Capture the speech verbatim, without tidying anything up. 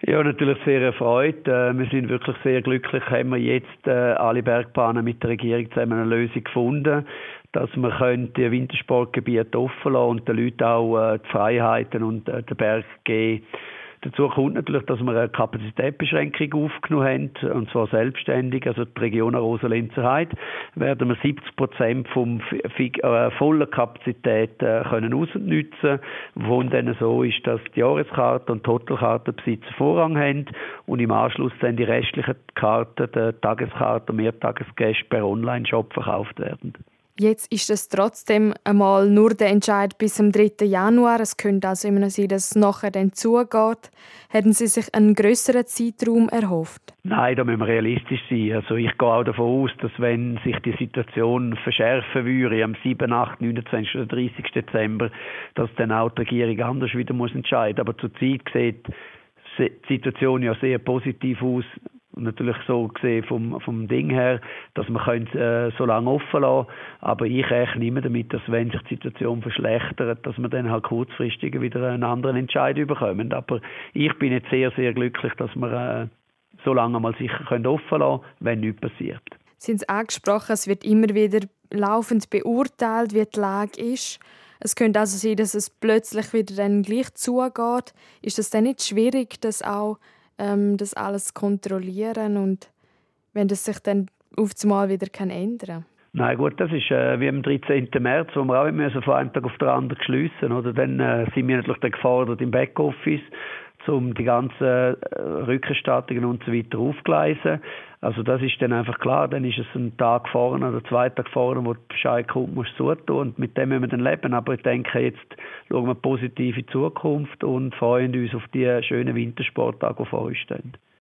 Ja, natürlich sehr erfreut. Äh, Wir sind wirklich sehr glücklich, haben wir jetzt äh, alle Bergbahnen mit der Regierung zusammen eine Lösung gefunden, dass wir können die Wintersportgebiete offen lassen und den Leuten auch äh, die Freiheiten und äh, den Berg geben. Dazu kommt natürlich, dass wir eine Kapazitätsbeschränkung aufgenommen haben, und zwar selbstständig. Also die Region Rosa-Lenzer Heide werden wir siebzig Prozent vom äh, vollen Kapazität äh, können ausnutzen, wo dann so ist, dass die Jahreskarte und die Hotelkartenbesitzer Vorrang haben und im Anschluss dann die restlichen Karten, die Tageskarten und Mehrtagesgäste per Online-Shop verkauft werden. Jetzt ist es trotzdem einmal nur der Entscheid bis zum dritten Januar. Es könnte also immer noch sein, dass es nachher dann zugeht. Hätten Sie sich einen grösseren Zeitraum erhofft? Nein, da müssen wir realistisch sein. Also ich gehe auch davon aus, dass wenn sich die Situation verschärfen würde am siebten, achten, neunundzwanzigsten oder dreißigsten Dezember, dass dann auch die Regierung anders wieder muss entscheiden. Aber zurzeit sieht die Situation ja sehr positiv aus. Und natürlich so gesehen vom, vom Ding her, dass man äh, so lange offen lassen können. Aber ich rechne immer damit, dass wenn sich die Situation verschlechtert, dass wir dann halt kurzfristig wieder einen anderen Entscheid bekommen. Aber ich bin jetzt sehr, sehr glücklich, dass wir äh, so lange mal sicher können offen lassen können, wenn nichts passiert. Sie haben es angesprochen, es wird immer wieder laufend beurteilt, wie die Lage ist. Es könnte also sein, dass es plötzlich wieder dann gleich zugeht. Ist das dann nicht schwierig, das auch ähm, das alles kontrollieren und wenn das sich dann auf einmal wieder ändern kann? Nein, gut, das ist äh, wie am dreizehnten März, wo wir auch immer so von einem Tag auf den anderen geschlossen, oder? Dann äh, sind wir natürlich dann gefordert im Backoffice, um die ganzen äh, Rückerstattungen und so weiter aufzugleisen. Also das ist dann einfach klar, dann ist es ein Tag vorne oder zwei Tage vorne, wo der Bescheid kommt, musst du zutun und mit dem müssen wir dann leben. Aber ich denke, jetzt schauen wir positiv in die Zukunft und freuen uns auf die schönen Wintersporttage, die vor uns stehen.